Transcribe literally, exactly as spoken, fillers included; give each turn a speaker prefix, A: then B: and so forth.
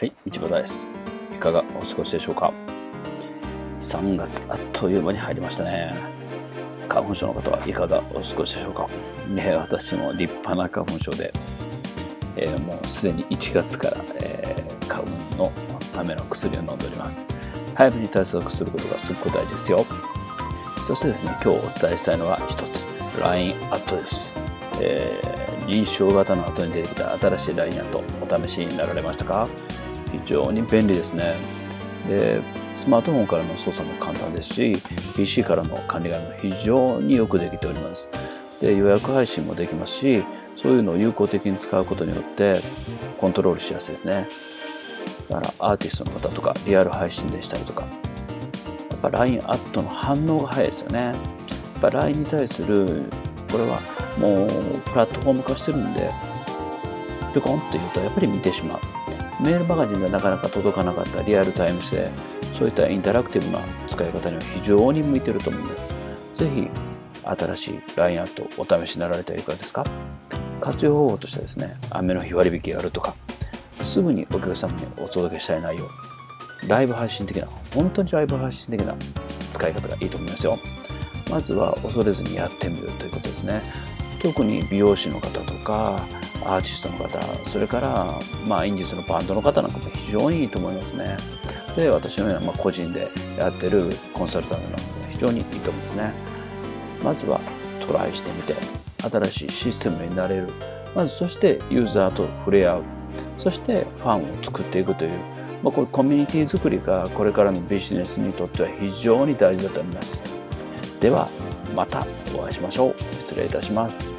A: はい、道端です。いかがお過ごしでしょうか。さんがつあっという間に入りましたね。花粉症の方はいかがお過ごしでしょうか。ね、私も立派な花粉症で、えー、もうすでにいちがつから、えー、花粉のための薬を飲んでおります。早めに対策することがすっごく大事ですよ。そしてですね、今日お伝えしたいのは一つ ライン アットです。えー、認証型の後に出てきた新しい ライン アットお試しになられましたか。非常に便利ですね。で、スマートフォンからの操作も簡単ですし、ピーシー からの管理が非常によくできております。で、予約配信もできますし、そういうのを有効的に使うことによってコントロールしやすいですね。だからアーティストの方とかリアル配信でしたりとか、やっぱ ライン アットの反応が早いですよね。やっぱ ライン に対するこれはもうプラットフォーム化してるんで、ピョコンって言うとやっぱり見てしまう。メールマガジンでなかなか届かなかったリアルタイム性、そういったインタラクティブな使い方には非常に向いていると思います。ぜひ新しい ライン アットお試しになられてはいかがですか。活用方法としてはですね、雨の日割引があるとか、すぐにお客様にお届けしたい内容、ライブ配信的な、本当にライブ配信的な使い方がいいと思いますよ。まずは恐れずにやってみるということですね。特に美容師の方とかアーティストの方、それからまあインディーズのバンドの方なんかも非常にいいと思いますね。で、私のようなまあ個人でやってるコンサルタントなんかも非常にいいと思うんですね。まずはトライしてみて、新しいシステムになれる。まずそしてユーザーと触れ合う。そしてファンを作っていくという、まあ、これコミュニティ作りがこれからのビジネスにとっては非常に大事だと思います。ではまたお会いしましょう。失礼いたします。